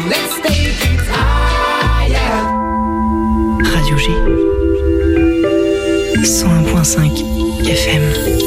Let's take it higher. Radio G 101.5 FM.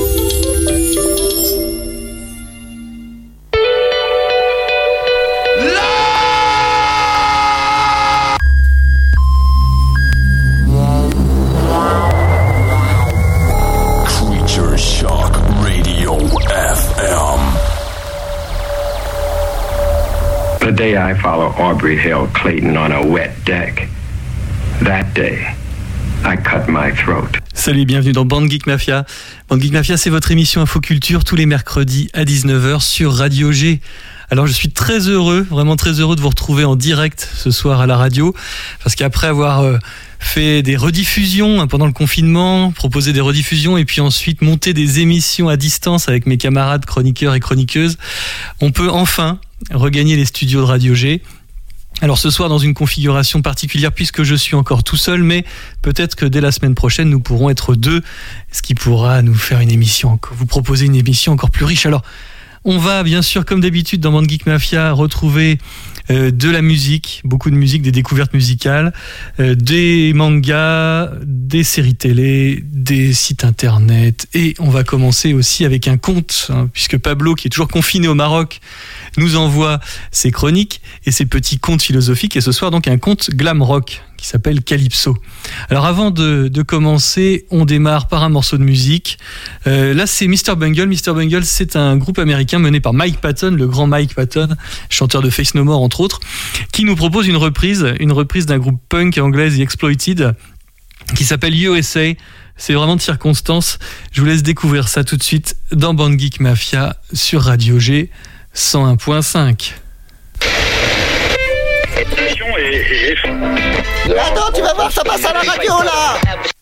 The day I follow Aubrey Hill Clayton on a wet deck, that day, I cut my throat. Salut, bienvenue dans Bande Geek Mafia. Bande Geek Mafia, c'est votre émission Infoculture tous les mercredis à 19h sur Radio G. Alors je suis très heureux, vraiment très heureux de vous retrouver en direct ce soir à la radio, parce qu'après avoir fait des rediffusions pendant le confinement, proposé des rediffusions et puis ensuite monté des émissions à distance avec mes camarades chroniqueurs et chroniqueuses, on peut enfin regagner les studios de Radio G. Alors ce soir dans une configuration particulière puisque je suis encore tout seul, mais peut-être que dès la semaine prochaine nous pourrons être deux, ce qui pourra nous faire une émission, vous proposer une émission encore plus riche. Alors on va bien sûr comme d'habitude dans Bande Geek Mafia retrouver de la musique, beaucoup de musique, des découvertes musicales, des mangas, des séries télé, des sites internet, et on va commencer aussi avec un conte, puisque Pablo, qui est toujours confiné au Maroc, nous envoie ses chroniques et ses petits contes philosophiques, et ce soir donc un conte glam rock qui s'appelle Calypso. Alors avant de commencer, on démarre par un morceau de musique. Là c'est Mr. Bungle. Mr. Bungle, c'est un groupe américain mené par Mike Patton, le grand Mike Patton, chanteur de Faith No More entre autres, qui nous propose une reprise d'un groupe punk anglais The Exploited qui s'appelle USA. C'est vraiment de circonstance. Je vous laisse découvrir ça tout de suite dans Bande Geek Mafia sur Radio G 101.5. Attends, tu vas voir, ça passe à la radio là.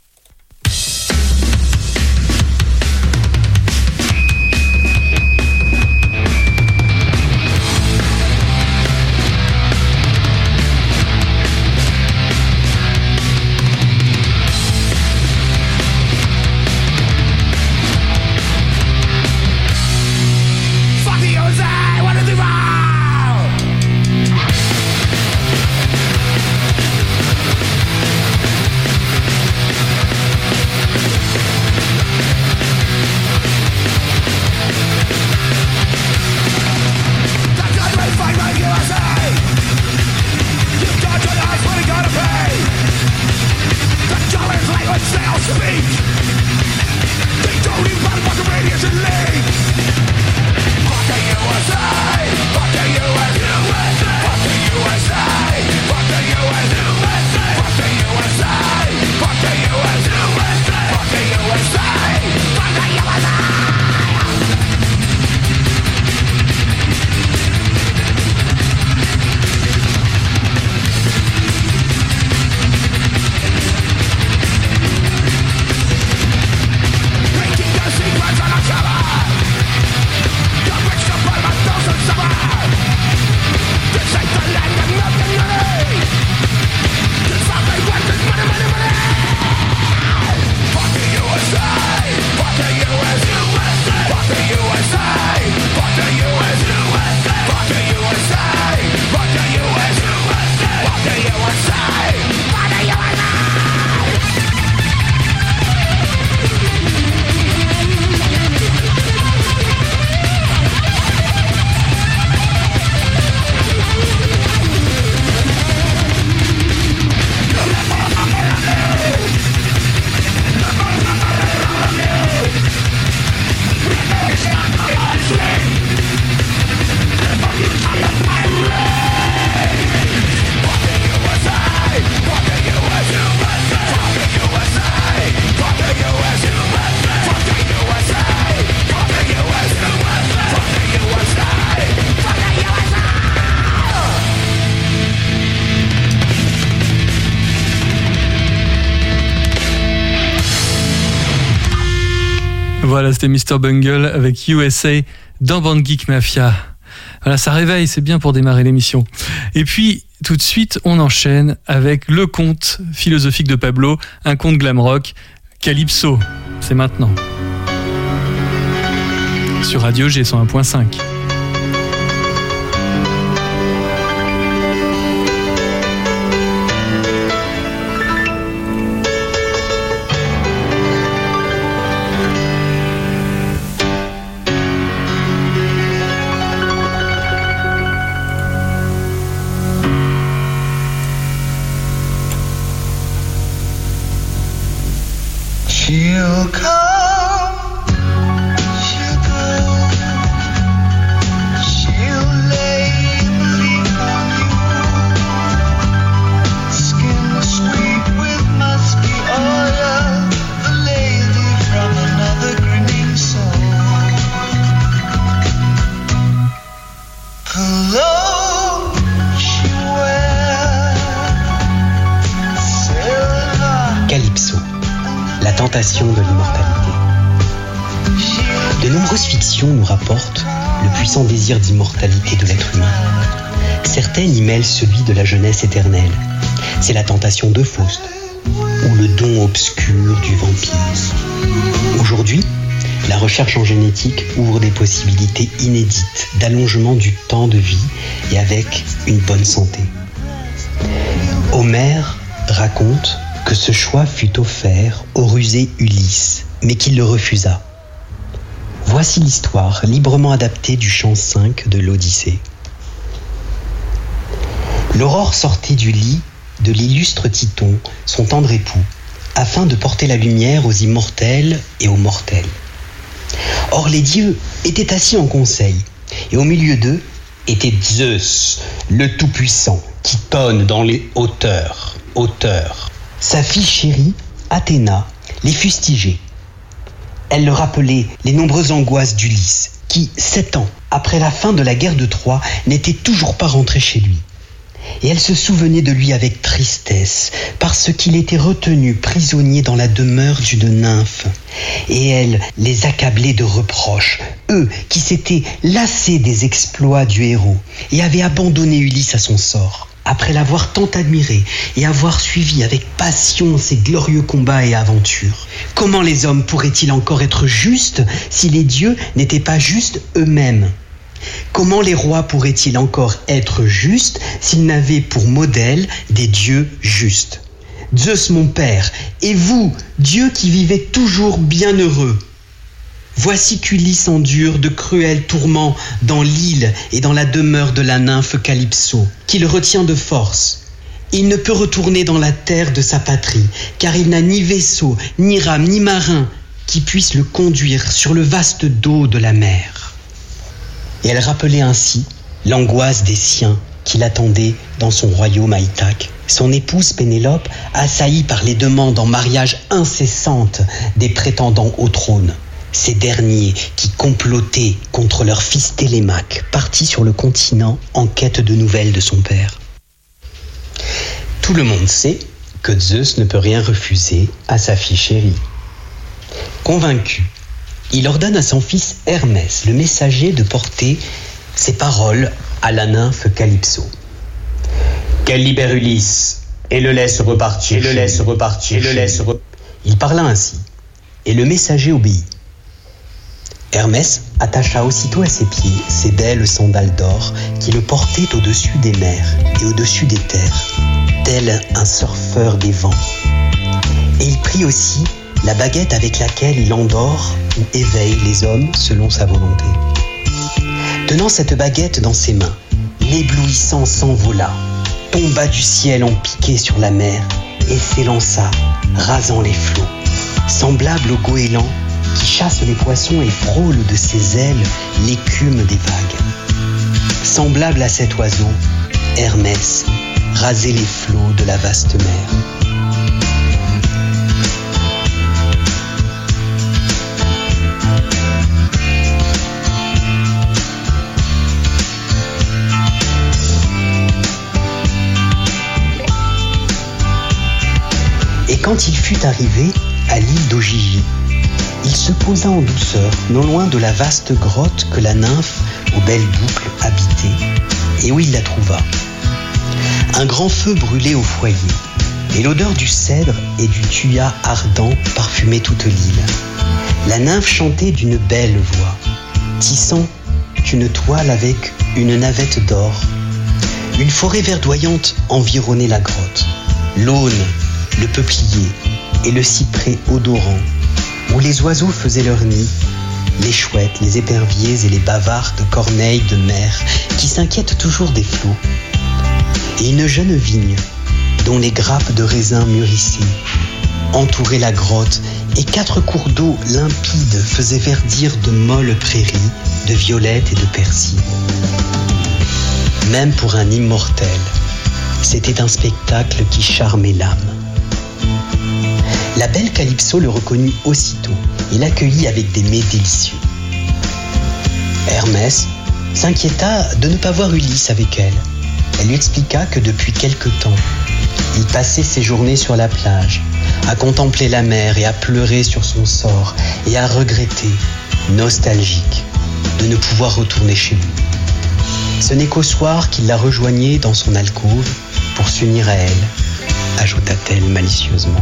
Voilà, c'était Mr. Bungle avec USA dans Bande Geek Mafia. Voilà, ça réveille, c'est bien pour démarrer l'émission. Et puis, tout de suite, on enchaîne avec le conte philosophique de Pablo, un conte glam rock, Calypso. C'est maintenant. Sur Radio G 101.5. She'll come, she'll go, she'll lay and lean on you, skin sweet with musky oil, the lady from another grinning soul. Cologne she wears, silver. Calypso, la tentation de l'immortalité. De nombreuses fictions nous rapportent le puissant désir d'immortalité de l'être humain. Certaines y mêlent celui de la jeunesse éternelle. C'est la tentation de Faust, ou le don obscur du vampire. Aujourd'hui, la recherche en génétique ouvre des possibilités inédites d'allongement du temps de vie et avec une bonne santé. Homère raconte que ce choix fut offert au rusé Ulysse, mais qu'il le refusa. Voici l'histoire librement adaptée du chant 5 de l'Odyssée. L'aurore sortait du lit de l'illustre Titon, son tendre époux, afin de porter la lumière aux immortels et aux mortels. Or les dieux étaient assis en conseil, et au milieu d'eux était Zeus, le Tout-Puissant, qui tonne dans les hauteurs. Sa fille chérie, Athéna, les fustigeait. Elle leur rappelait les nombreuses angoisses d'Ulysse, qui, 7 ans après la fin de la guerre de Troie, n'était toujours pas rentré chez lui. Et elle se souvenait de lui avec tristesse, parce qu'il était retenu prisonnier dans la demeure d'une nymphe. Et elle les accablait de reproches, eux qui s'étaient lassés des exploits du héros et avaient abandonné Ulysse à son sort. Après l'avoir tant admiré et avoir suivi avec passion ses glorieux combats et aventures. Comment les hommes pourraient-ils encore être justes si les dieux n'étaient pas justes eux-mêmes ? Comment les rois pourraient-ils encore être justes s'ils n'avaient pour modèle des dieux justes ? Zeus mon père, et vous, dieux qui vivez toujours bienheureux, voici qu'Ulysse endure de cruels tourments dans l'île et dans la demeure de la nymphe Calypso, qui le retient de force. Il ne peut retourner dans la terre de sa patrie, car il n'a ni vaisseau, ni rame, ni marin qui puisse le conduire sur le vaste dos de la mer. Et elle rappelait ainsi l'angoisse des siens qui l'attendaient dans son royaume à Ithaque. Son épouse Pénélope, assaillie par les demandes en mariage incessantes des prétendants au trône. Ces derniers qui complotaient contre leur fils Télémaque, parti sur le continent en quête de nouvelles de son père. Tout le monde sait que Zeus ne peut rien refuser à sa fille chérie. Convaincu, il ordonne à son fils Hermès, le messager, de porter ces paroles à la nymphe Calypso. Qu'elle libère Ulysse et le laisse repartir. Il parla ainsi, et le messager obéit. Hermès attacha aussitôt à ses pieds ses belles sandales d'or qui le portaient au-dessus des mers et au-dessus des terres, tel un surfeur des vents. Et il prit aussi la baguette avec laquelle il endort ou éveille les hommes selon sa volonté. Tenant cette baguette dans ses mains, l'éblouissant s'envola, tomba du ciel en piqué sur la mer et s'élança, rasant les flots, semblable au goéland qui chasse les poissons et frôle de ses ailes l'écume des vagues. Semblable à cet oiseau, Hermès rasait les flots de la vaste mer. Et quand il fut arrivé à l'île d'Ogygie, il se posa en douceur, non loin de la vaste grotte que la nymphe aux belles boucles habitait, et où il la trouva. Un grand feu brûlait au foyer, et l'odeur du cèdre et du thuya ardent parfumait toute l'île. La nymphe chantait d'une belle voix, tissant une toile avec une navette d'or. Une forêt verdoyante environnait la grotte. L'aune, le peuplier et le cyprès odorant, où les oiseaux faisaient leur nid, les chouettes, les éperviers et les bavardes corneilles de mer qui s'inquiètent toujours des flots, et une jeune vigne dont les grappes de raisin mûrissaient, entourait la grotte et 4 cours d'eau limpides faisaient verdir de molles prairies, de violettes et de persils. Même pour un immortel, c'était un spectacle qui charmait l'âme. La belle Calypso le reconnut aussitôt et l'accueillit avec des mets délicieux. Hermès s'inquiéta de ne pas voir Ulysse avec elle. Elle lui expliqua que depuis quelque temps, il passait ses journées sur la plage, à contempler la mer et à pleurer sur son sort et à regretter, nostalgique, de ne pouvoir retourner chez lui. Ce n'est qu'au soir qu'il la rejoignait dans son alcôve pour s'unir à elle, ajouta-t-elle malicieusement.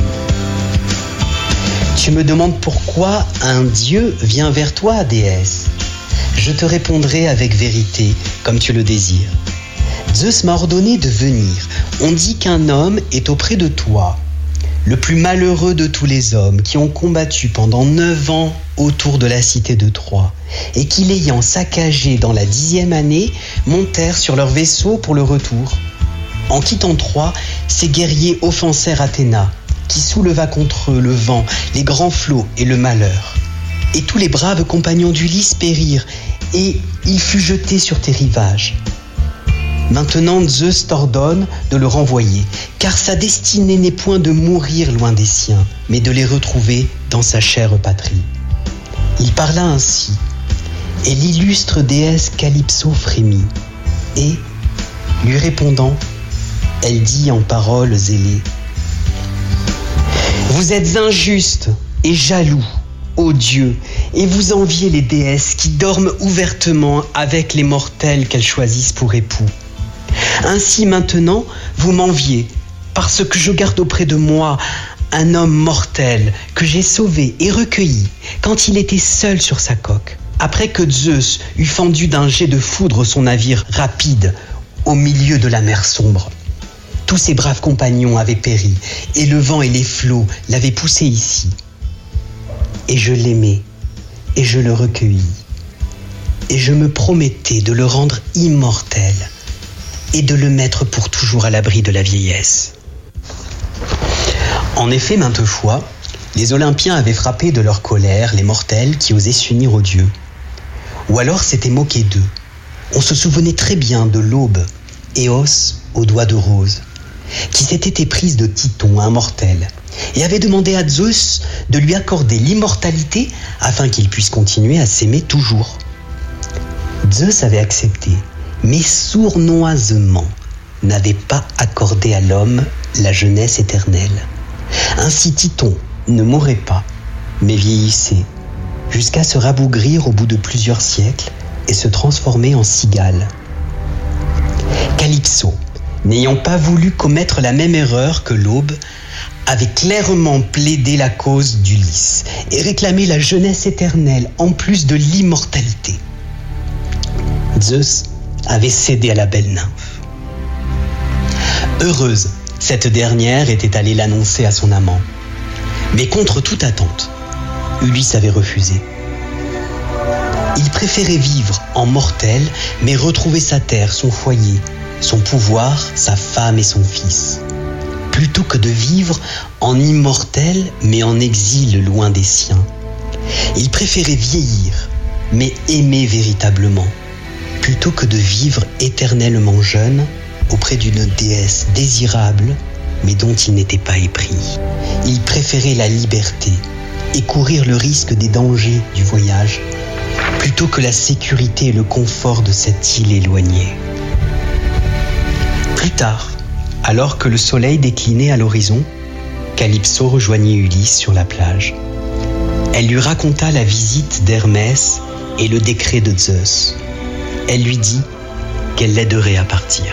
Tu me demandes pourquoi un dieu vient vers toi, déesse. Je te répondrai avec vérité, comme tu le désires. Zeus m'a ordonné de venir. On dit qu'un homme est auprès de toi, le plus malheureux de tous les hommes qui ont combattu pendant 9 ans autour de la cité de Troie, et qui, l'ayant saccagé dans la 10e année, montèrent sur leur vaisseau pour le retour. En quittant Troie, ces guerriers offensèrent Athéna, qui souleva contre eux le vent, les grands flots et le malheur. Et tous les braves compagnons d'Ulysse périrent, et il fut jeté sur tes rivages. Maintenant Zeus t'ordonne de le renvoyer, car sa destinée n'est point de mourir loin des siens, mais de les retrouver dans sa chère patrie. Il parla ainsi, et l'illustre déesse Calypso frémit, et, lui répondant, elle dit en paroles ailées: Vous êtes injustes et jaloux, ô dieux, et vous enviez les déesses qui dorment ouvertement avec les mortels qu'elles choisissent pour époux. Ainsi maintenant, vous m'enviez, parce que je garde auprès de moi un homme mortel que j'ai sauvé et recueilli quand il était seul sur sa coque, après que Zeus eut fendu d'un jet de foudre son navire rapide au milieu de la mer sombre. Tous ses braves compagnons avaient péri, et le vent et les flots l'avaient poussé ici. Et je l'aimais, et je le recueillis, et je me promettais de le rendre immortel, et de le mettre pour toujours à l'abri de la vieillesse. En effet, maintes fois, les Olympiens avaient frappé de leur colère les mortels qui osaient s'unir aux dieux. Ou alors s'étaient moqués d'eux. On se souvenait très bien de l'Aube, Éos aux doigts de rose, qui s'était éprise de Titon, un mortel, et avait demandé à Zeus de lui accorder l'immortalité afin qu'il puisse continuer à s'aimer toujours. Zeus avait accepté, mais sournoisement n'avait pas accordé à l'homme la jeunesse éternelle. Ainsi Titon ne mourrait pas, mais vieillissait, jusqu'à se rabougrir au bout de plusieurs siècles et se transformer en cigale. Calypso, n'ayant pas voulu commettre la même erreur que l'Aube, avait clairement plaidé la cause d'Ulysse et réclamé la jeunesse éternelle en plus de l'immortalité. Zeus avait cédé à la belle nymphe. Heureuse, cette dernière était allée l'annoncer à son amant. Mais contre toute attente, Ulysse avait refusé. Il préférait vivre en mortel, mais retrouver sa terre, son foyer, son pouvoir, sa femme et son fils, plutôt que de vivre en immortel, mais en exil loin des siens. Il préférait vieillir, mais aimer véritablement, plutôt que de vivre éternellement jeune auprès d'une déesse désirable, mais dont il n'était pas épris. Il préférait la liberté et courir le risque des dangers du voyage, plutôt que la sécurité et le confort de cette île éloignée. Plus tard, alors que le soleil déclinait à l'horizon, Calypso rejoignit Ulysse sur la plage. Elle lui raconta la visite d'Hermès et le décret de Zeus. Elle lui dit qu'elle l'aiderait à partir.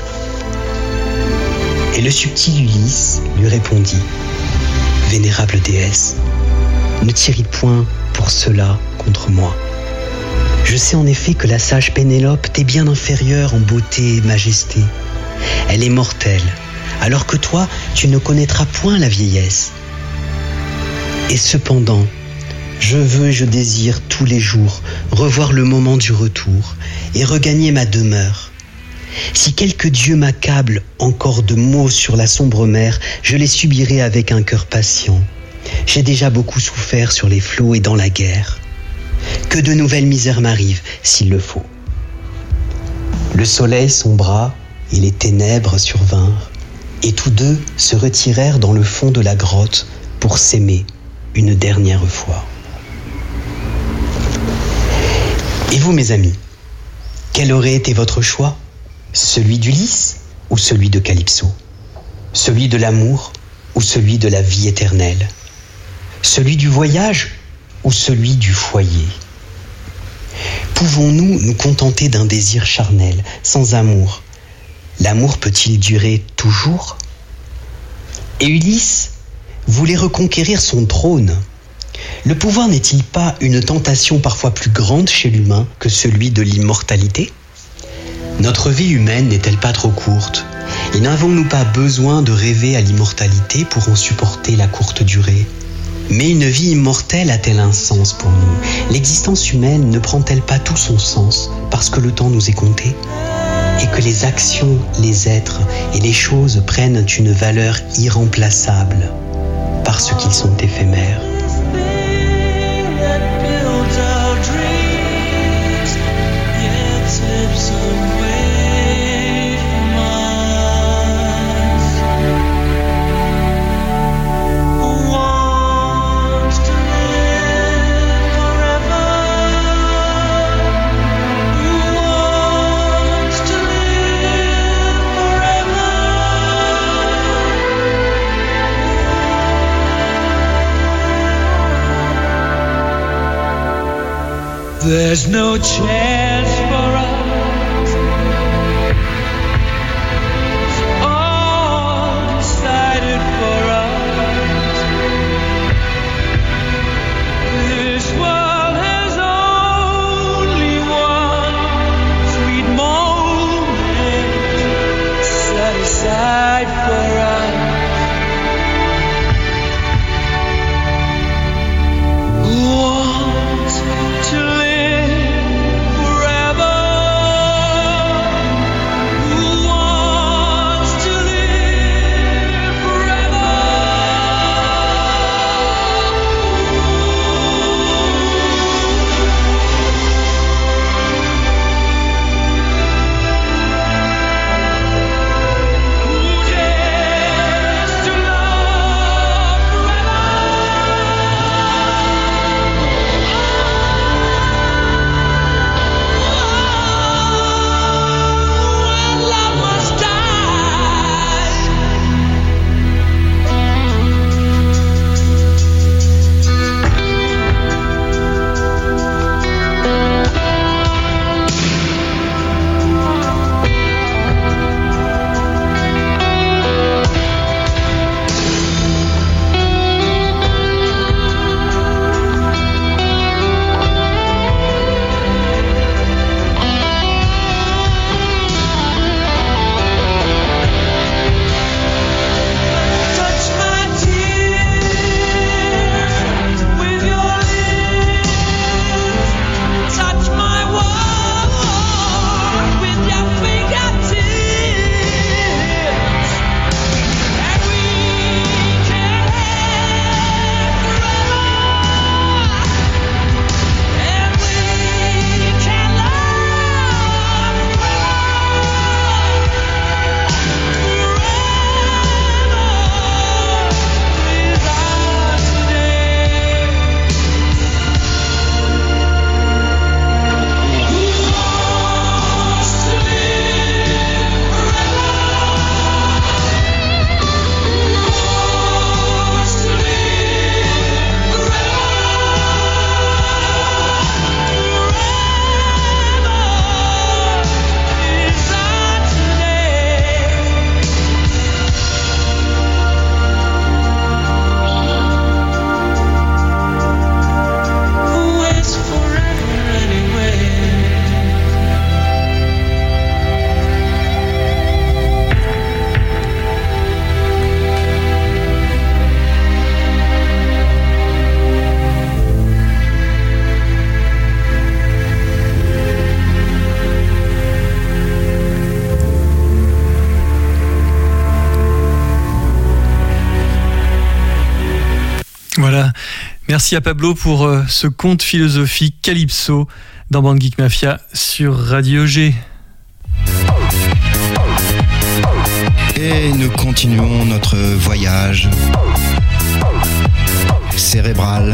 Et le subtil Ulysse lui répondit: Vénérable déesse, ne tirez point pour cela contre moi. Je sais en effet que la sage Pénélope t'est bien inférieure en beauté et majesté. Elle est mortelle, alors que toi, tu ne connaîtras point la vieillesse. Et cependant, je veux et je désire tous les jours revoir le moment du retour et regagner ma demeure. Si quelque dieu m'accable encore de maux sur la sombre mer, je les subirai avec un cœur patient. J'ai déjà beaucoup souffert sur les flots et dans la guerre. Que de nouvelles misères m'arrivent, s'il le faut. Le soleil sombra et les ténèbres survinrent, et tous deux se retirèrent dans le fond de la grotte pour s'aimer une dernière fois. Et vous, mes amis, quel aurait été votre choix? Celui d'Ulysse ou celui de Calypso? Celui de l'amour ou celui de la vie éternelle? Celui du voyage ou celui du foyer? Pouvons-nous nous contenter d'un désir charnel, sans amour? L'amour peut-il durer toujours? Et Ulysse voulait reconquérir son trône. Le pouvoir n'est-il pas une tentation parfois plus grande chez l'humain que celui de l'immortalité? Notre vie humaine n'est-elle pas trop courte? Et n'avons-nous pas besoin de rêver à l'immortalité pour en supporter la courte durée? Mais une vie immortelle a-t-elle un sens pour nous? L'existence humaine ne prend-elle pas tout son sens parce que le temps nous est compté? Et que les actions, les êtres et les choses prennent une valeur irremplaçable parce qu'ils sont éphémères? There's no chance for us. It's all decided for us. This world has only one sweet moment set aside for us. Who dares Merci à Pablo pour ce conte philosophique Calypso dans Bande Geek Mafia sur Radio G. Et nous continuons notre voyage cérébral.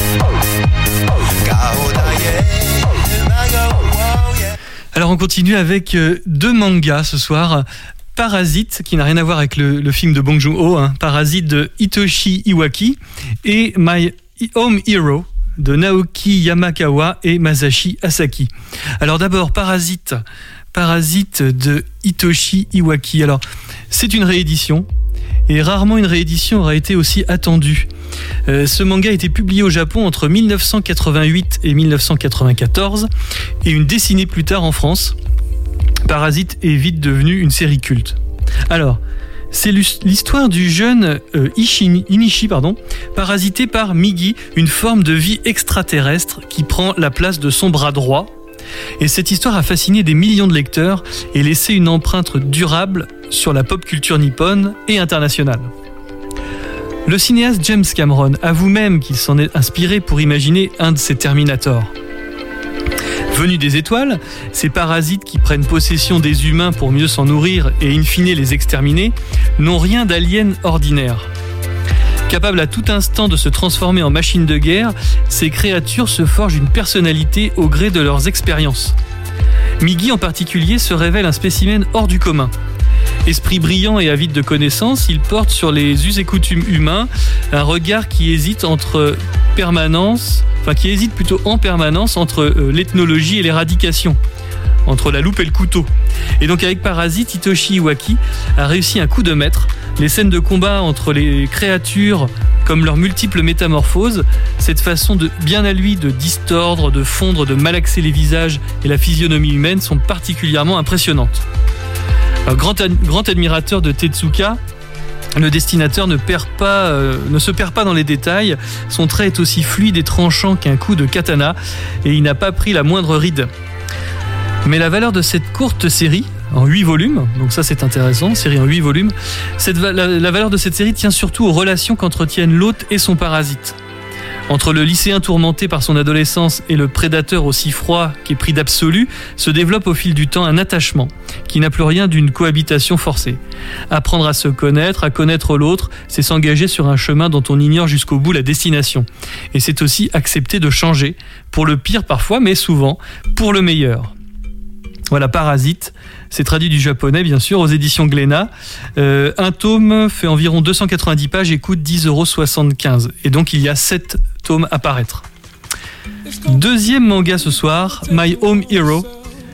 Alors on continue avec 2 mangas ce soir. Parasite, qui n'a rien à voir avec le film de Bong Joon-ho, hein. Parasite de Hitoshi Iwaki, et My Home Hero de Naoki Yamakawa et Masashi Asaki. Alors d'abord, Parasite de Hitoshi Iwaki. Alors, c'est une réédition, et rarement une réédition aura été aussi attendue. Ce manga a été publié au Japon entre 1988 et 1994, et une décennie plus tard en France. Parasite est vite devenu une série culte. Alors, c'est l'histoire du jeune Inishi, parasité par Migi, une forme de vie extraterrestre qui prend la place de son bras droit. Et cette histoire a fasciné des millions de lecteurs et laissé une empreinte durable sur la pop culture nippone et internationale. Le cinéaste James Cameron avoue même qu'il s'en est inspiré pour imaginer un de ses Terminator. Venus des étoiles, ces parasites qui prennent possession des humains pour mieux s'en nourrir et in fine les exterminer, n'ont rien d'alien ordinaire. Capables à tout instant de se transformer en machines de guerre, ces créatures se forgent une personnalité au gré de leurs expériences. Migi en particulier se révèle un spécimen hors du commun. Esprit brillant et avide de connaissances, il porte sur les us et coutumes humains un regard qui hésite en permanence entre l'ethnologie et l'éradication, entre la loupe et le couteau. Et donc avec Parasite, Hitoshi Iwaki a réussi un coup de maître. Les scènes de combat entre les créatures, comme leurs multiples métamorphoses, cette façon bien à lui de distordre, de fondre, de malaxer les visages et la physionomie humaine sont particulièrement impressionnantes. Grand admirateur de Tezuka, le dessinateur ne se perd pas dans les détails. Son trait est aussi fluide et tranchant qu'un coup de katana et il n'a pas pris la moindre ride. Mais la valeur de cette courte série, en 8 volumes, donc ça c'est intéressant, série en 8 volumes, la valeur de cette série tient surtout aux relations qu'entretiennent l'hôte et son parasite. Entre le lycéen tourmenté par son adolescence et le prédateur aussi froid qu'épris d'absolu, se développe au fil du temps un attachement qui n'a plus rien d'une cohabitation forcée. Apprendre à se connaître, à connaître l'autre, c'est s'engager sur un chemin dont on ignore jusqu'au bout la destination. Et c'est aussi accepter de changer, pour le pire parfois, mais souvent pour le meilleur. Voilà, Parasite, c'est traduit du japonais bien sûr, aux éditions Glénat. Un tome fait environ 290 pages et coûte 10,75 €. Et donc il y a 7 tomes à paraître. Deuxième manga ce soir, My Home Hero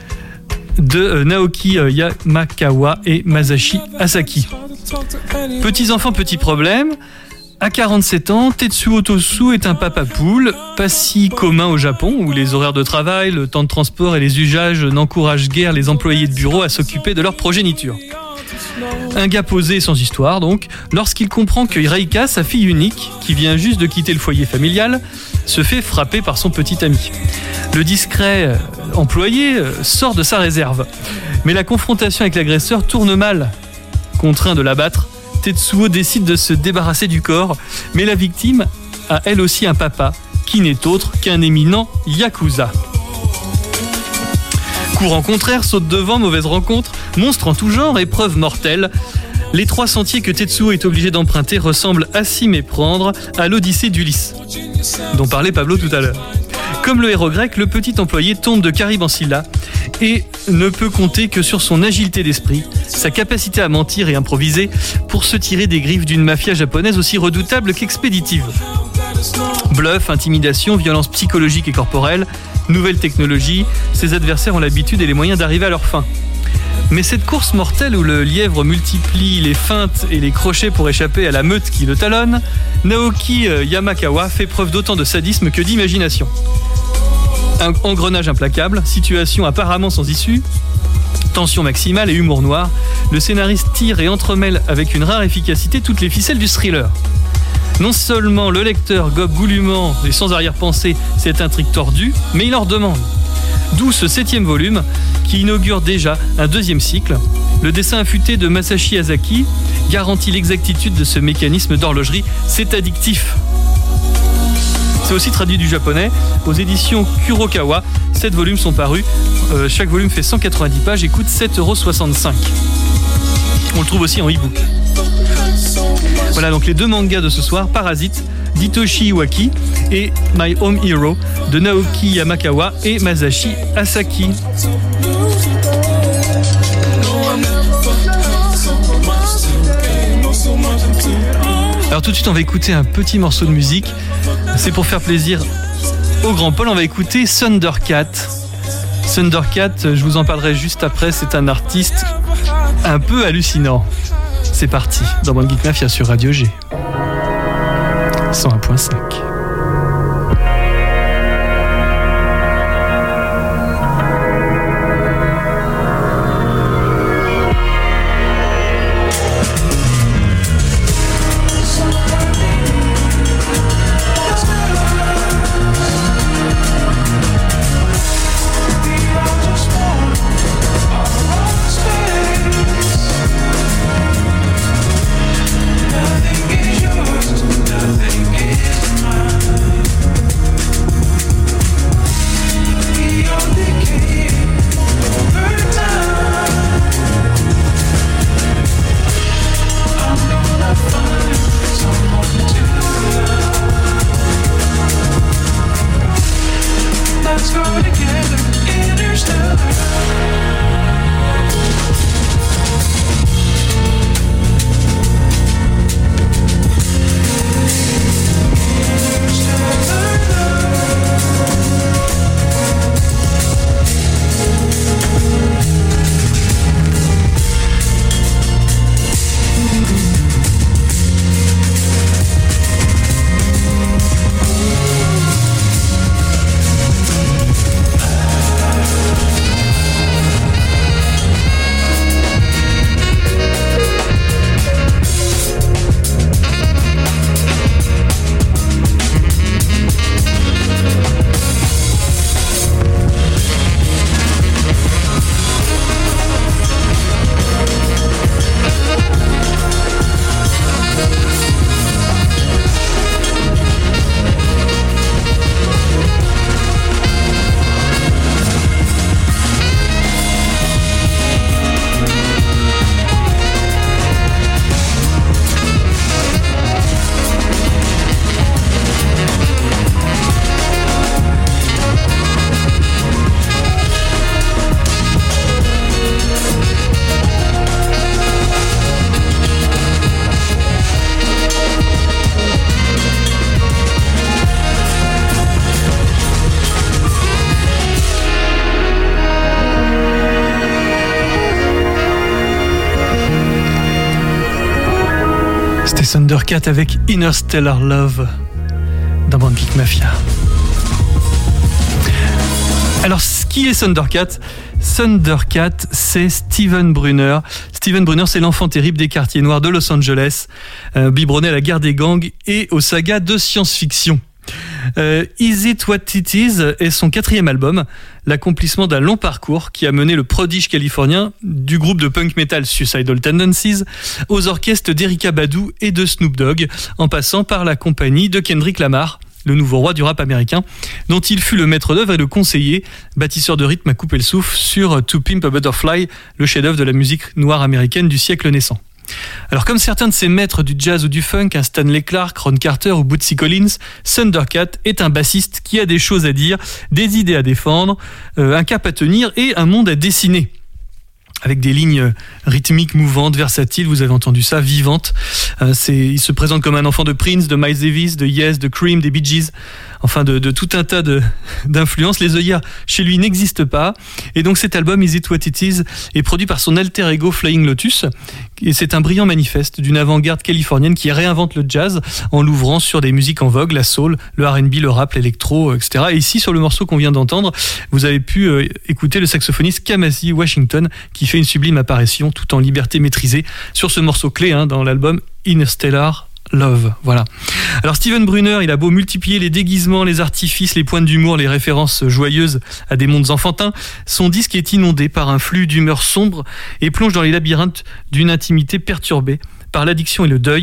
de Naoki Yamakawa et Masashi Asaki. Petits enfants, petits problèmes. À 47 ans, Tetsuo Tosu est un papa poule, pas si commun au Japon, où les horaires de travail, le temps de transport et les usages n'encouragent guère les employés de bureau à s'occuper de leur progéniture. Un gars posé sans histoire donc, lorsqu'il comprend que Reika, sa fille unique, qui vient juste de quitter le foyer familial, se fait frapper par son petit ami. Le discret employé sort de sa réserve. Mais la confrontation avec l'agresseur tourne mal. Contraint de l'abattre, Tetsuo décide de se débarrasser du corps, mais la victime a elle aussi un papa, qui n'est autre qu'un éminent yakuza. Courant contraire, saute devant, mauvaise rencontre, monstre en tout genre, épreuve mortelle. Les 3 sentiers que Tetsuo est obligé d'emprunter ressemblent à s'y méprendre à l'Odyssée d'Ulysse, dont parlait Pablo tout à l'heure. Comme le héros grec, le petit employé tombe de Caribe en Scylla et ne peut compter que sur son agilité d'esprit, sa capacité à mentir et improviser pour se tirer des griffes d'une mafia japonaise aussi redoutable qu'expéditive. Bluff, intimidation, violence psychologique et corporelle, nouvelles technologies, ses adversaires ont l'habitude et les moyens d'arriver à leur fin. Mais cette course mortelle où le lièvre multiplie les feintes et les crochets pour échapper à la meute qui le talonne, Naoki Yamakawa fait preuve d'autant de sadisme que d'imagination. Un engrenage implacable, situation apparemment sans issue, tension maximale et humour noir, le scénariste tire et entremêle avec une rare efficacité toutes les ficelles du thriller. Non seulement le lecteur gobe goulûment et sans arrière-pensée cette intrigue tordue, mais il en redemande. D'où ce 7e volume qui inaugure déjà un 2e cycle. Le dessin affûté de Masashi Asaki garantit l'exactitude de ce mécanisme d'horlogerie, c'est addictif. C'est aussi traduit du japonais aux éditions Kurokawa. 7 volumes sont parus. Chaque volume fait 190 pages et coûte 7,65 €. On le trouve aussi en e-book. Voilà donc les deux mangas de ce soir, Parasite d'Hitoshi Iwaki et My Home Hero de Naoki Yamakawa et Masashi Asaki. Alors tout de suite on va écouter un petit morceau de musique. C'est pour faire plaisir au grand Paul. On va écouter Thundercat. Thundercat, je vous en parlerai juste après. C'est un artiste un peu hallucinant. C'est parti dans Band Geek Mafia sur Radio G 101.5. Thundercat avec Interstellar Love dans Band Geek Mafia. Alors, qui est Thundercat ? Thundercat, c'est Steven Brunner. Steven Brunner, c'est l'enfant terrible des quartiers noirs de Los Angeles, biberonné à la guerre des gangs et aux sagas de science-fiction. Is It What It Is est son 4e album, l'accomplissement d'un long parcours qui a mené le prodige californien du groupe de punk metal Suicidal Tendencies aux orchestres d'Erykah Badu et de Snoop Dogg, en passant par la compagnie de Kendrick Lamar, le nouveau roi du rap américain, dont il fut le maître d'œuvre et le conseiller, bâtisseur de rythme à couper le souffle sur To Pimp a Butterfly, le chef-d'œuvre de la musique noire américaine du siècle naissant. Alors comme certains de ces maîtres du jazz ou du funk, un Stanley Clarke, Ron Carter ou Bootsy Collins, Thundercat est un bassiste qui a des choses à dire, des idées à défendre, un cap à tenir et un monde à dessiner. Avec des lignes rythmiques, mouvantes, versatiles, vous avez entendu ça, vivantes. Il se présente comme un enfant de Prince, de Miles Davis, de Yes, de Cream, des Bee Gees, enfin de tout un tas d'influences. Les œillères chez lui n'existent pas. Et donc cet album, Is It What It Is, est produit par son alter ego Flying Lotus. Et c'est un brillant manifeste d'une avant-garde californienne qui réinvente le jazz en l'ouvrant sur des musiques en vogue, la soul, le R&B, le rap, l'électro, etc. Et ici, sur le morceau qu'on vient d'entendre, vous avez pu écouter le saxophoniste Kamasi Washington qui fait une sublime apparition tout en liberté maîtrisée sur ce morceau clé dans l'album Interstellar Love. Voilà. Alors Steven Brunner, il a beau multiplier les déguisements, les artifices, les pointes d'humour, les références joyeuses à des mondes enfantins, son disque est inondé par un flux d'humeur sombre et plonge dans les labyrinthes d'une intimité perturbée par l'addiction et le deuil,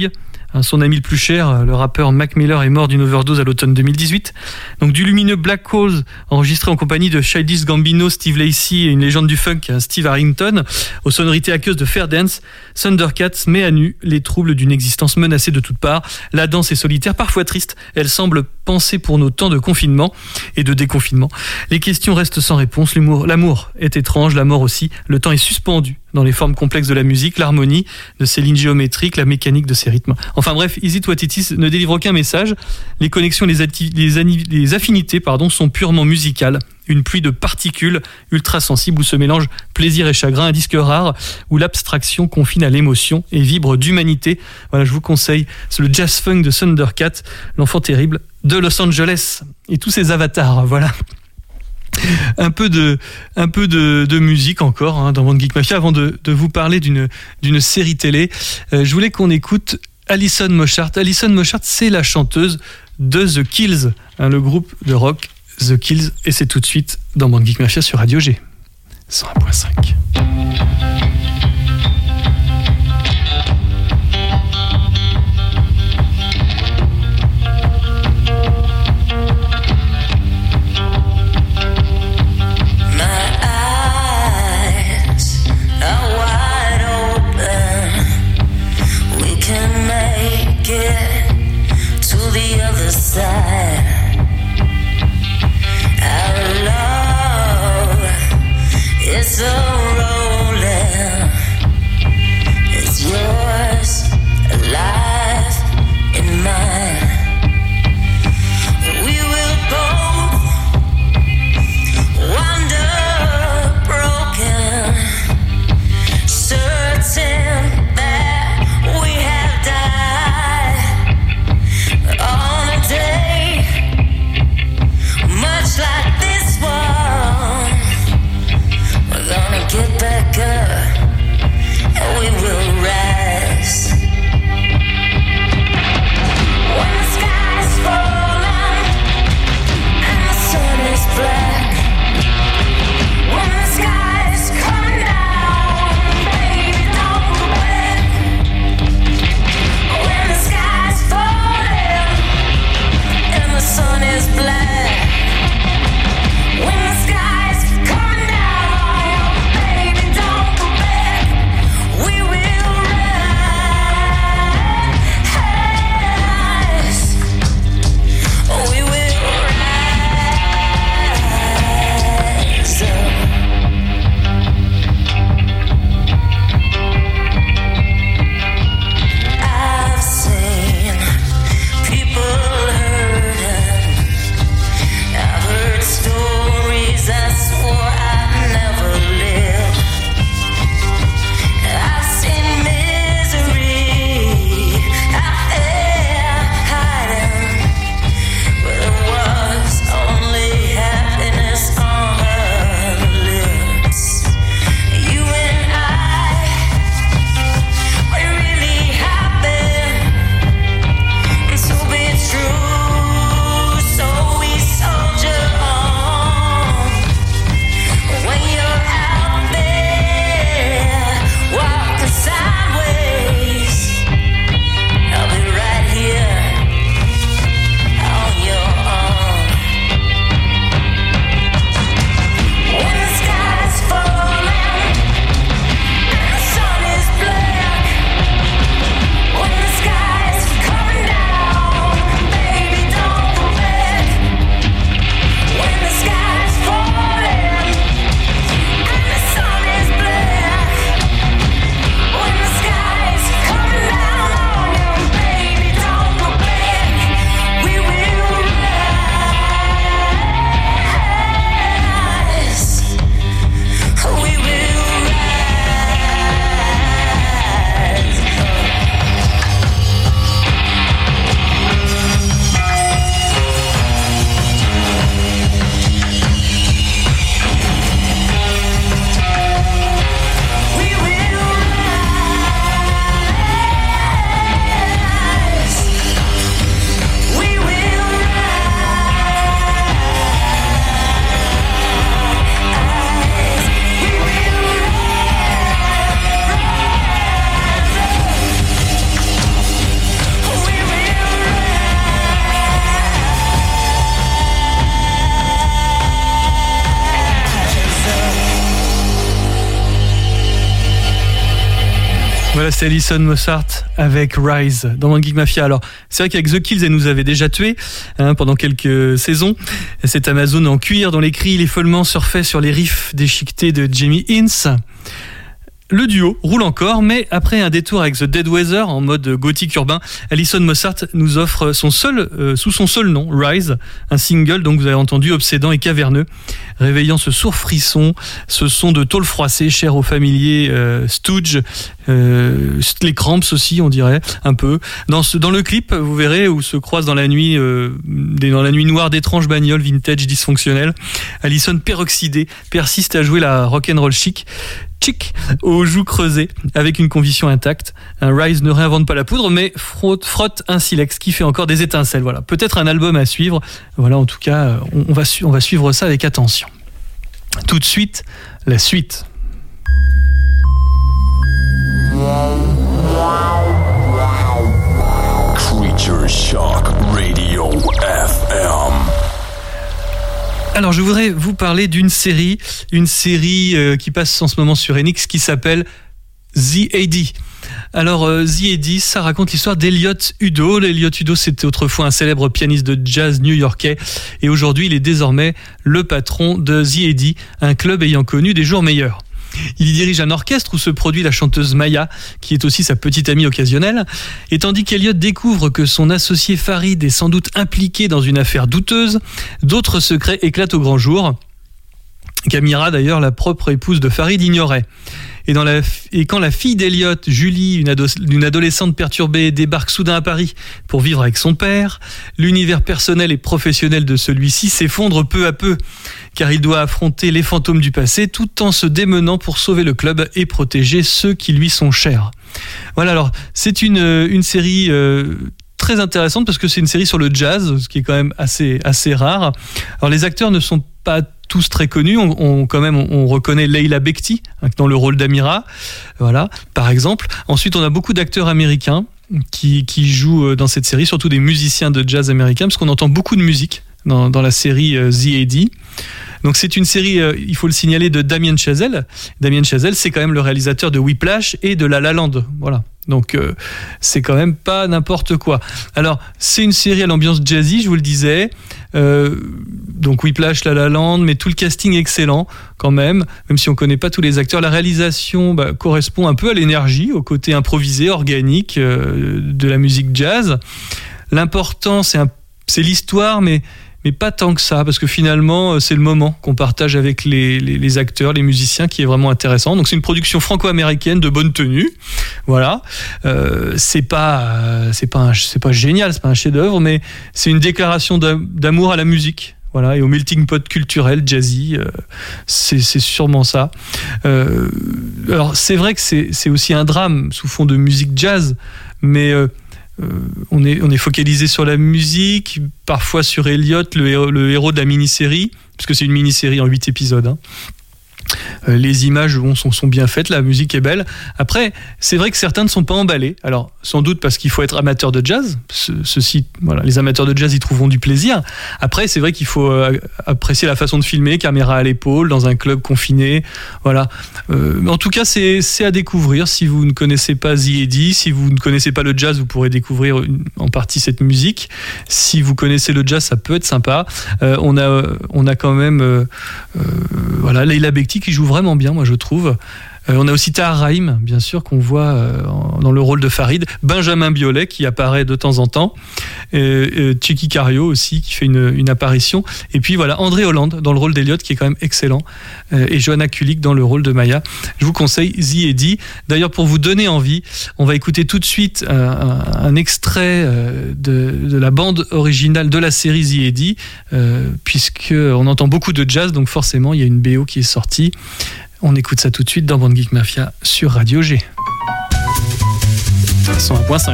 Son ami le plus cher, le rappeur Mac Miller, est mort d'une overdose à l'automne 2018. Donc du lumineux Black Holes, enregistré en compagnie de Childish Gambino, Steve Lacy et une légende du funk, Steve Harrington, aux sonorités aqueuses de Fair Dance, Thundercat met à nu les troubles d'une existence menacée de toutes parts. La danse est solitaire, parfois triste. Elle semble penser pour nos temps de confinement et de déconfinement. Les questions restent sans réponse. L'amour est étrange, la mort aussi. Le temps est suspendu dans les formes complexes de la musique, l'harmonie de ses lignes géométriques, la mécanique de ses rythmes. Enfin bref, Is It What It Is ne délivre aucun message. Les connexions, les affinités sont purement musicales. Une pluie de particules ultra sensibles où se mélangent plaisir et chagrin, un disque rare où l'abstraction confine à l'émotion et vibre d'humanité. Voilà, je vous conseille, c'est le jazz funk de Thundercat, l'enfant terrible de Los Angeles et tous ses avatars. Voilà. Un peu de musique encore dans Band Geek Mafia avant de vous parler d'une série télé. Je voulais qu'on écoute Alison Mosshart. Alison Mosshart, c'est la chanteuse de The Kills, le groupe de rock The Kills, et c'est tout de suite dans Band Geek Mafia sur Radio G 101.5. It's a rolling Voilà, c'est Alison Mosshart avec Rise dans One Geek Mafia. Alors, c'est vrai qu'avec The Kills, elle nous avait déjà tués pendant quelques saisons. Cette Amazone en cuir dont les cris, les follements surfaient sur les riffs déchiquetés de Jamie Hince. Le duo roule encore, mais après un détour avec The Dead Weather en mode gothique urbain, Alison Mosshart nous offre sous son seul nom, Rise, un single donc vous avez entendu obsédant et caverneux, réveillant ce sourd frisson, ce son de tôle froissée cher aux familiers Stooge, les Cramps aussi on dirait un peu. Dans le clip, vous verrez où se croisent dans la nuit noire d'étranges bagnoles vintage dysfonctionnelles. Alison peroxydée persiste à jouer la rock'n'roll chic aux joues creusées avec une conviction intacte. Un Rise ne réinvente pas la poudre mais frotte un silex qui fait encore des étincelles. Voilà, peut-être un album à suivre. Voilà, en tout cas, on va suivre ça avec attention. Tout de suite, la suite. Creature Shock Radio FM. Alors je voudrais vous parler d'une série qui passe en ce moment sur Enix qui s'appelle The AD. Alors The AD, ça raconte l'histoire d'Elliot Udo. Elliot Udo, c'était autrefois un célèbre pianiste de jazz new-yorkais et aujourd'hui il est désormais le patron de The AD, un club ayant connu des jours meilleurs. Il y dirige un orchestre où se produit la chanteuse Maya, qui est aussi sa petite amie occasionnelle. Et tandis qu'Elliot découvre que son associé Farid est sans doute impliqué dans une affaire douteuse, d'autres secrets éclatent au grand jour, qu'Amira, d'ailleurs, la propre épouse de Farid, ignorait. Et quand la fille d'Elliot, Julie, une adolescente perturbée, débarque soudain à Paris pour vivre avec son père, l'univers personnel et professionnel de celui-ci s'effondre peu à peu, car il doit affronter les fantômes du passé tout en se démenant pour sauver le club et protéger ceux qui lui sont chers. Voilà, alors c'est une série très intéressante parce que c'est une série sur le jazz, ce qui est quand même assez rare. Alors les acteurs ne sont pas tous très connus, on reconnaît Leila Bekti dans le rôle d'Amira, voilà, par exemple. Ensuite, on a beaucoup d'acteurs américains qui jouent dans cette série, surtout des musiciens de jazz américains, parce qu'on entend beaucoup de musique dans la série The AD. Donc c'est une série, il faut le signaler, de Damien Chazelle. Damien Chazelle, c'est quand même le réalisateur de Whiplash et de La La Land, voilà. Donc c'est quand même pas n'importe quoi. Alors c'est une série à l'ambiance jazzy, je vous le disais. Donc Whiplash, La La Land, mais tout le casting est excellent quand même si on connaît pas tous les acteurs. La réalisation correspond un peu à l'énergie, au côté improvisé, organique de la musique jazz. L'important c'est l'histoire, mais pas tant que ça, parce que finalement c'est le moment qu'on partage avec les acteurs, les musiciens, qui est vraiment intéressant. Donc c'est une production franco-américaine de bonne tenue, voilà. C'est pas génial, c'est pas un chef-d'œuvre, mais c'est une déclaration d'amour à la musique, voilà, et au melting pot culturel jazzy. C'est sûrement ça. Alors c'est vrai que c'est aussi un drame sous fond de musique jazz, mais on est focalisé sur la musique, parfois sur Elliot, le héros de la mini-série, parce que c'est une mini-série en 8 épisodes. Les images sont bien faites, la musique est belle. Après, c'est vrai que certains ne sont pas emballés. Alors, sans doute parce qu'il faut être amateur de jazz. Voilà, les amateurs de jazz y trouveront du plaisir. Après, c'est vrai qu'il faut apprécier la façon de filmer, caméra à l'épaule, dans un club confiné. Voilà. En tout cas, c'est à découvrir. Si vous ne connaissez pas The AD, si vous ne connaissez pas le jazz, vous pourrez découvrir en partie cette musique. Si vous connaissez le jazz, ça peut être sympa. On a quand même voilà, Leila Bekti qui joue vraiment bien, moi je trouve. On a aussi Tahar Rahim, bien sûr, qu'on voit dans le rôle de Farid. Benjamin Biolay, qui apparaît de temps en temps. Tchéky Cario aussi, qui fait une apparition. Et puis voilà, André Hollande dans le rôle d'Elliot, qui est quand même excellent. Et Johanna Kulik dans le rôle de Maya. Je vous conseille The AD. D'ailleurs, pour vous donner envie, on va écouter tout de suite un extrait de la bande originale de la série The AD, puisqu'on entend beaucoup de jazz, donc forcément, il y a une BO qui est sortie. On écoute ça tout de suite dans One Geek Mafia sur Radio G. 101.5.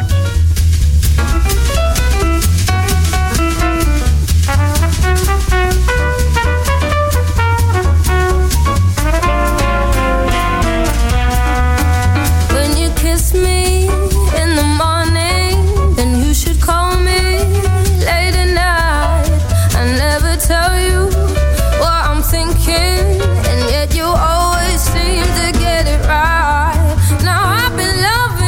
When you kiss me in the morning, then you should call me late at night. I never tell you what I'm thinking, and yet you always seem to get it right. Now I've been loving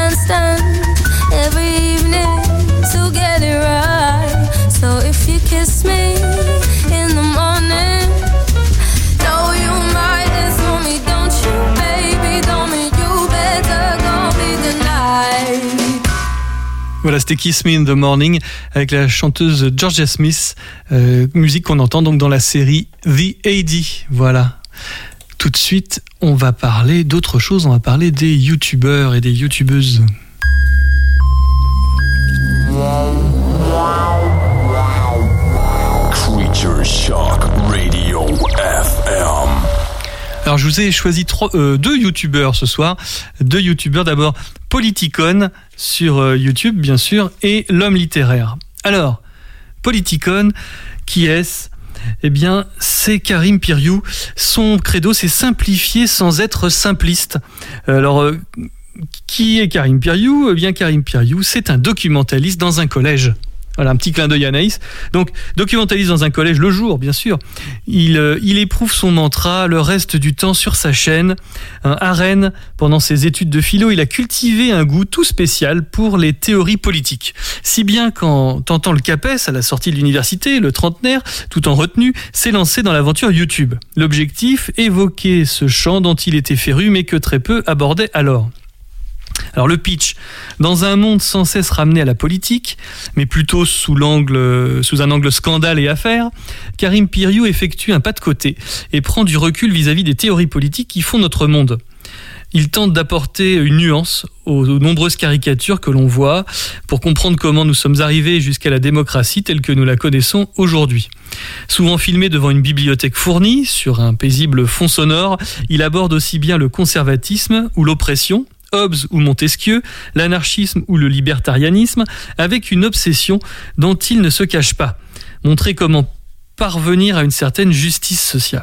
handstand every evening to get it right. So if you kiss me in the morning, know you might insult me, don't you, baby? Don't me, you better go be the night. Voilà, c'était Kiss Me in the Morning avec la chanteuse Georgia Smith, musique qu'on entend donc dans la série The AD. Voilà. Tout de suite, on va parler d'autre chose, on va parler des youtubeurs et des youtubeuses. Creature Shock Radio FM. Alors je vous ai choisi deux youtubeurs ce soir. Deux youtubeurs, d'abord Politicon sur YouTube bien sûr et L'Homme littéraire. Alors, Politicon, qui est-ce ? Eh bien, c'est Karim Piriou. Son credo, c'est simplifier sans être simpliste. Alors, qui est Karim Piriou ? Eh bien, Karim Piriou, c'est un documentaliste dans un collège. Voilà, un petit clin d'œil à Anaïs. Donc, documentaliste dans un collège le jour, bien sûr. Il éprouve son mantra le reste du temps sur sa chaîne. À Rennes, pendant ses études de philo, il a cultivé un goût tout spécial pour les théories politiques. Si bien qu'en tentant le CAPES à la sortie de l'université, le trentenaire, tout en retenue, s'est lancé dans l'aventure YouTube. L'objectif, évoquer ce champ dont il était féru, mais que très peu abordaient alors. Alors le pitch, dans un monde sans cesse ramené à la politique, mais plutôt sous un angle scandale et affaire, Karim Piriou effectue un pas de côté et prend du recul vis-à-vis des théories politiques qui font notre monde. Il tente d'apporter une nuance aux nombreuses caricatures que l'on voit pour comprendre comment nous sommes arrivés jusqu'à la démocratie telle que nous la connaissons aujourd'hui. Souvent filmé devant une bibliothèque fournie, sur un paisible fond sonore, il aborde aussi bien le conservatisme ou l'oppression, Hobbes ou Montesquieu, l'anarchisme ou le libertarianisme, avec une obsession dont il ne se cache pas. Montrer comment parvenir à une certaine justice sociale.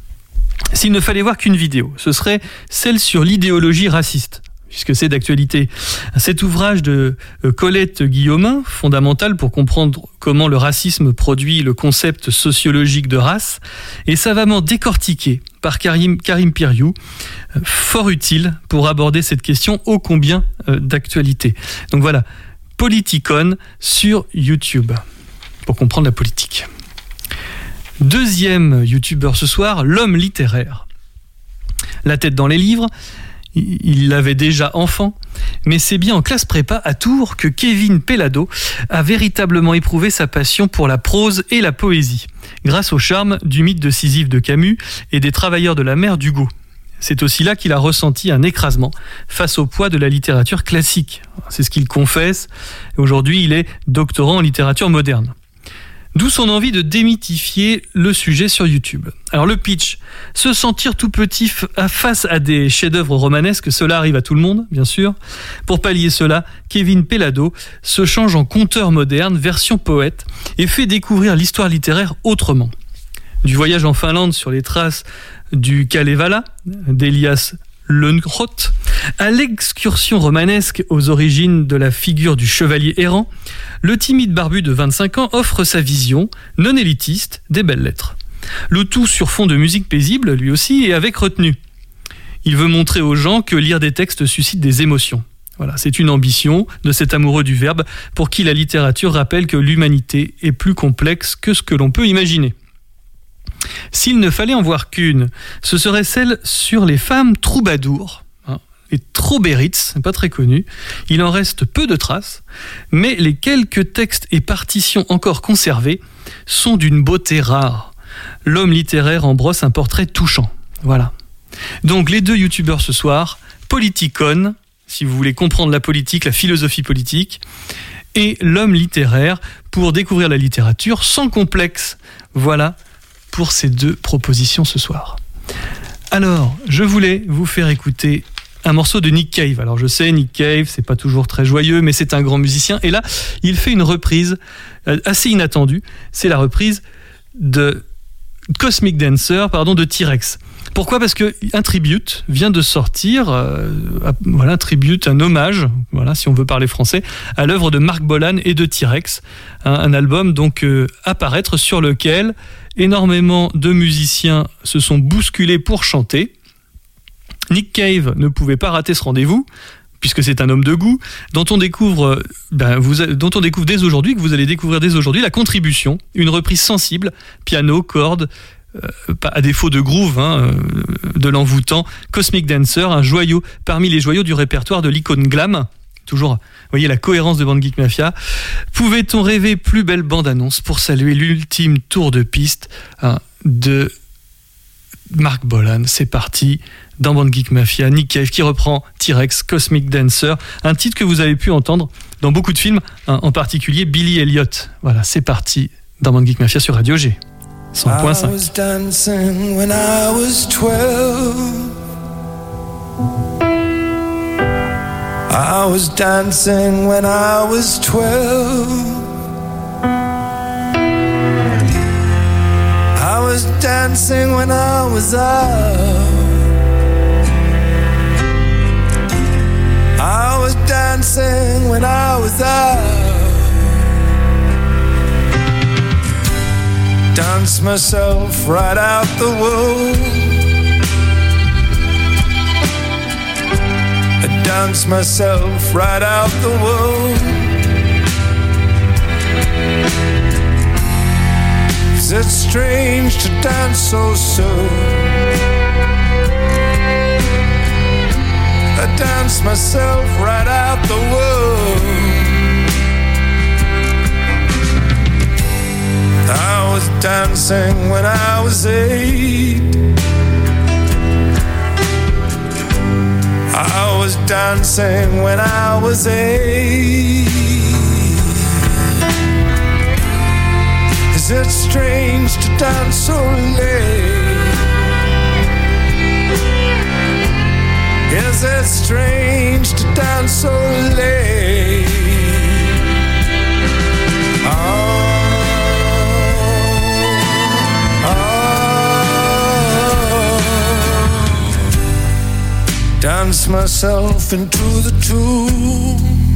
S'il ne fallait voir qu'une vidéo, ce serait celle sur l'idéologie raciste, puisque c'est d'actualité. Cet ouvrage de Colette Guillaumin, fondamental pour comprendre comment le racisme produit le concept sociologique de race, est savamment décortiqué par Karim Piriou, fort utile pour aborder cette question ô combien d'actualité. Donc voilà, Politicon sur YouTube, pour comprendre la politique. Deuxième youtubeur ce soir, L'Homme littéraire. La tête dans les livres, il l'avait déjà enfant, mais c'est bien en classe prépa à Tours que Kevin Pellado a véritablement éprouvé sa passion pour la prose et la poésie, grâce au charme du mythe de Sisyphe de Camus et des Travailleurs de la mer d'Hugo. C'est aussi là qu'il a ressenti un écrasement face au poids de la littérature classique. C'est ce qu'il confesse. Aujourd'hui, il est doctorant en littérature moderne. D'où son envie de démythifier le sujet sur YouTube. Alors le pitch, se sentir tout petit face à des chefs-d'œuvre romanesques, cela arrive à tout le monde, bien sûr. Pour pallier cela, Kevin Pellado se change en conteur moderne, version poète, et fait découvrir l'histoire littéraire autrement. Du voyage en Finlande sur les traces du Kalevala, d'Elias Lönnrot, à l'excursion romanesque aux origines de la figure du chevalier errant, le timide barbu de 25 ans offre sa vision, non élitiste, des belles lettres. Le tout sur fond de musique paisible, lui aussi, et avec retenue. Il veut montrer aux gens que lire des textes suscite des émotions. Voilà, c'est une ambition de cet amoureux du verbe pour qui la littérature rappelle que l'humanité est plus complexe que ce que l'on peut imaginer. S'il ne fallait en voir qu'une, ce serait celle sur les femmes troubadours, les Troberites, pas très connu. Il en reste peu de traces, mais les quelques textes et partitions encore conservés sont d'une beauté rare. L'Homme littéraire en brosse un portrait touchant. Voilà. Donc les deux youtubeurs ce soir, Politicon, si vous voulez comprendre la politique, la philosophie politique, et L'Homme littéraire pour découvrir la littérature sans complexe. Voilà pour ces deux propositions ce soir. Alors, je voulais vous faire écouter un morceau de Nick Cave. Alors je sais, Nick Cave, c'est pas toujours très joyeux, mais c'est un grand musicien. Et là, il fait une reprise assez inattendue. C'est la reprise de Cosmic Dancer, de T-Rex. Pourquoi ? Parce qu'un tribute vient de sortir, un tribute, un hommage, si on veut parler français, à l'œuvre de Marc Bolan et de T-Rex. Un album donc à paraître sur lequel énormément de musiciens se sont bousculés pour chanter. Nick Cave ne pouvait pas rater ce rendez-vous. puisque c'est un homme de goût, dont on découvre dès aujourd'hui, que vous allez découvrir dès aujourd'hui, la contribution, une reprise sensible, piano, cordes, à défaut de groove, de l'envoûtant, Cosmic Dancer, un joyau parmi les joyaux du répertoire de l'icône glam. Toujours, vous voyez la cohérence de Band Geek Mafia. Pouvait-on rêver plus belle bande-annonce pour saluer l'ultime tour de piste de Marc Bolan? C'est parti dans Band Geek Mafia. Nick Cave qui reprend T-Rex, Cosmic Dancer, un titre que vous avez pu entendre dans beaucoup de films, en particulier Billy Elliot. Voilà, c'est parti dans Band Geek Mafia sur Radio G. 100.5. I was dancing when I was 12. I was dancing when I was 12. I was dancing when I was out. I was dancing when I was out. Dance myself right out the womb. I dance myself right out the womb. Is it strange to dance so soon? I dance myself right out the womb. I was dancing when I was 8. I was dancing when I was 8. Is it strange to dance so late? Is it strange to dance so late? Dance myself into the tomb.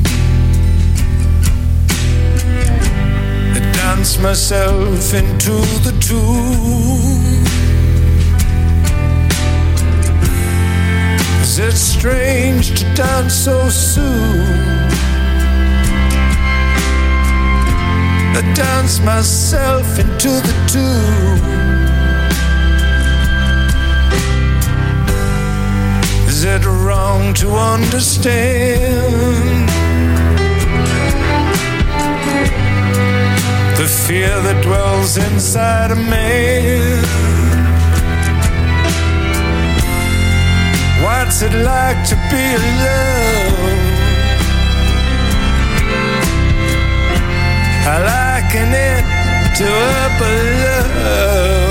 I dance myself into the tomb. Is it strange to dance so soon? I dance myself into the tomb. Is it wrong to understand the fear that dwells inside a man? What's it like to be alone? I liken it to a balloon.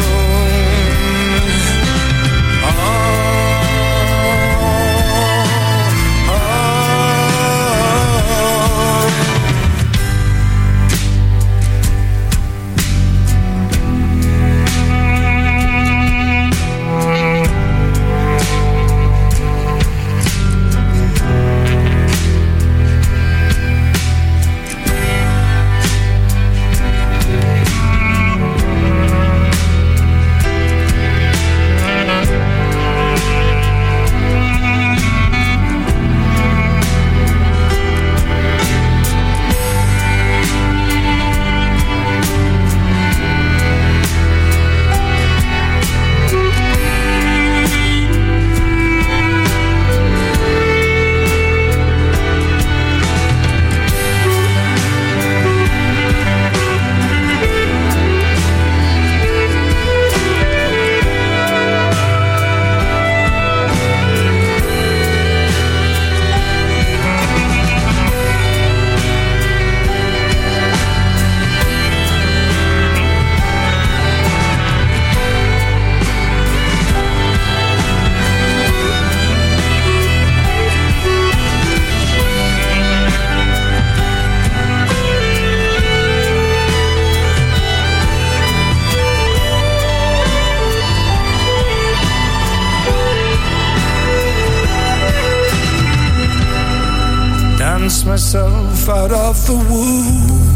Myself out of the womb.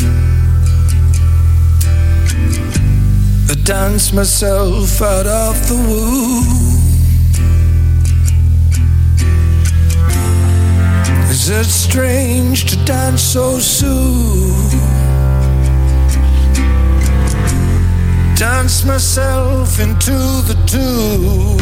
I dance myself out of the womb. Is it strange to dance so soon? Dance myself into the tune.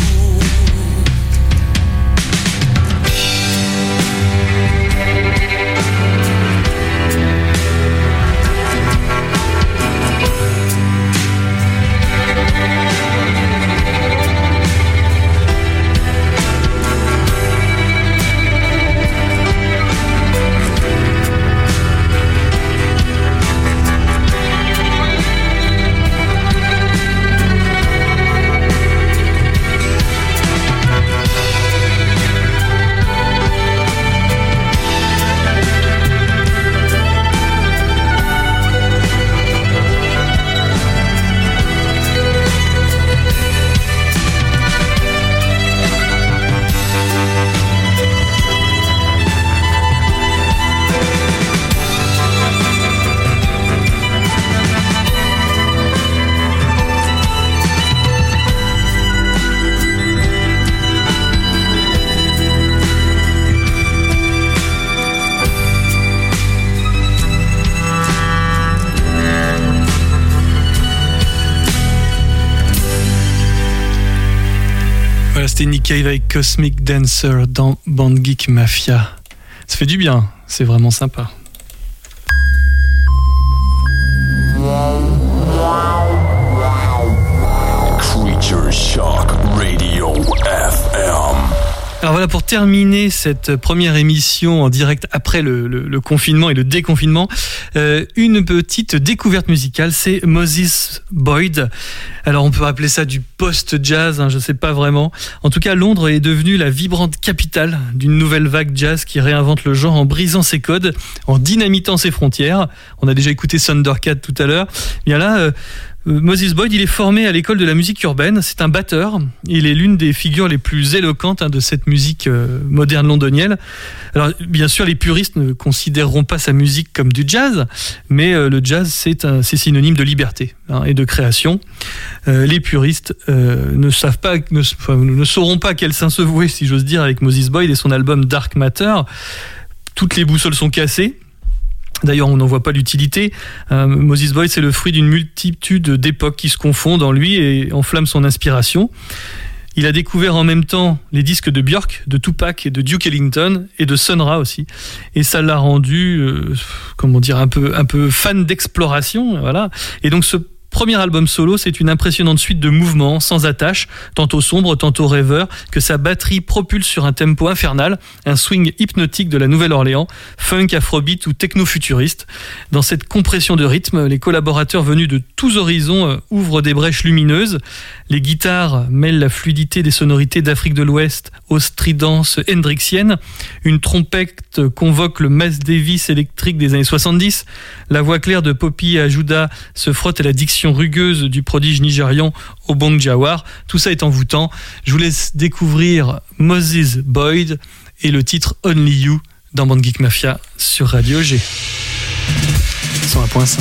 C'était Nick Cave avec Cosmic Dancer dans Band Geek Mafia. Ça fait du bien, c'est vraiment sympa. Creature Shock Radio FM. Alors voilà, pour terminer cette première émission en direct après le confinement et le déconfinement, une petite découverte musicale, c'est Moses Boyd. Alors on peut appeler ça du post-jazz, je ne sais pas vraiment. En tout cas, Londres est devenue la vibrante capitale d'une nouvelle vague jazz qui réinvente le genre en brisant ses codes, en dynamitant ses frontières. On a déjà écouté Thundercat tout à l'heure. Bien là, Moses Boyd, il est formé à l'école de la musique urbaine, c'est un batteur, il est l'une des figures les plus éloquentes de cette musique moderne londonienne. Alors bien sûr, les puristes ne considéreront pas sa musique comme du jazz, mais le jazz c'est synonyme de liberté et de création. Les puristes ne sauront pas quel saint se vouer, si j'ose dire, avec Moses Boyd et son album Dark Matter. Toutes les boussoles sont cassées. D'ailleurs, on n'en voit pas l'utilité. Moses Boyd, c'est le fruit d'une multitude d'époques qui se confondent en lui et enflamment son inspiration. Il a découvert en même temps les disques de Björk, de Tupac et de Duke Ellington et de Sun Ra aussi. Et ça l'a rendu, un peu fan d'exploration, voilà. Et donc ce premier album solo, c'est une impressionnante suite de mouvements sans attache, tantôt sombre, tantôt rêveur, que sa batterie propulse sur un tempo infernal, un swing hypnotique de la Nouvelle-Orléans, funk, afrobeat ou techno-futuriste. Dans cette compression de rythme, les collaborateurs venus de tous horizons ouvrent des brèches lumineuses. Les guitares mêlent la fluidité des sonorités d'Afrique de l'Ouest aux stridences hendrixiennes. Une trompette convoque le Miles Davis électrique des années 70. La voix claire de Poppy Ajuda se frotte à la diction rugueuse du prodige nigérian Obong Jawar. Tout ça est envoûtant. Je vous laisse découvrir Moses Boyd et le titre Only You dans Band Geek Mafia sur Radio G. 101.5.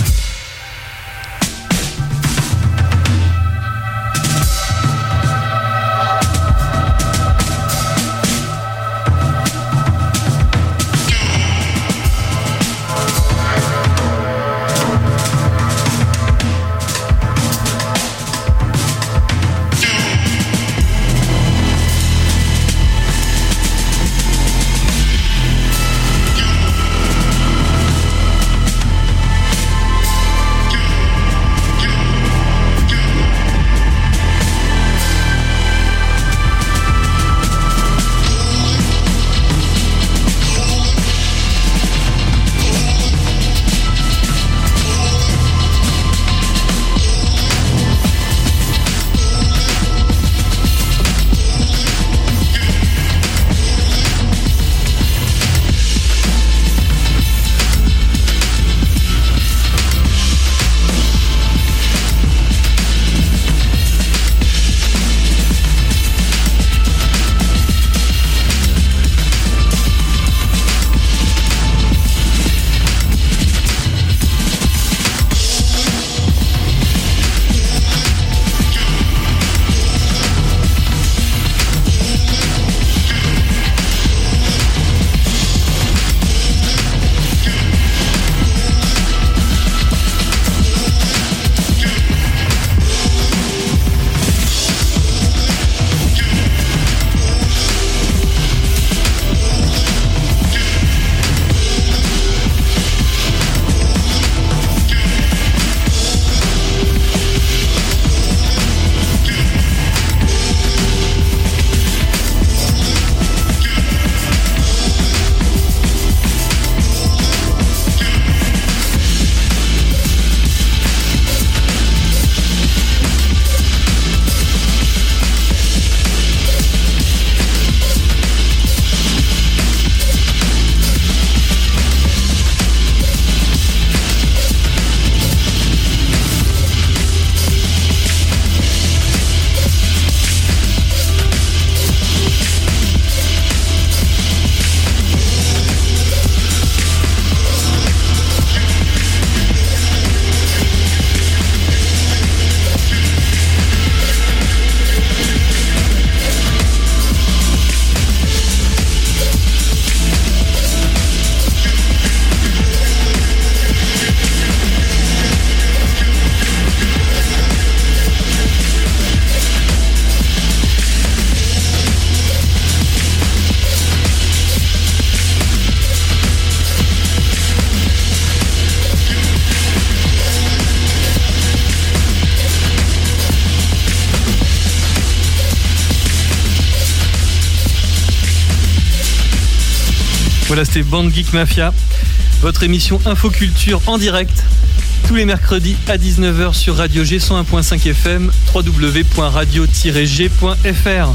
Voilà, c'était Band Geek Mafia, votre émission Infoculture en direct, tous les mercredis à 19h sur Radio G 101.5 FM, www.radio-g.fr.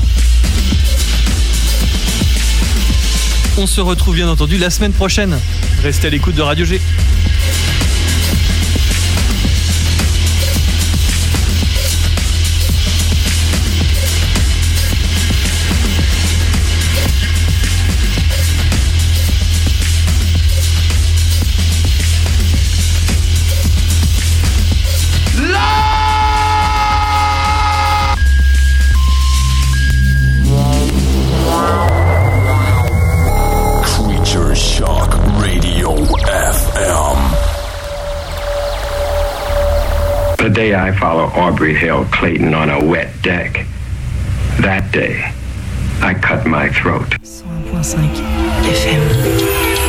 On se retrouve bien entendu la semaine prochaine. Restez à l'écoute de Radio G. The day I follow Aubrey Hill Clayton on a wet deck, that day I cut my throat. 101.5 FM.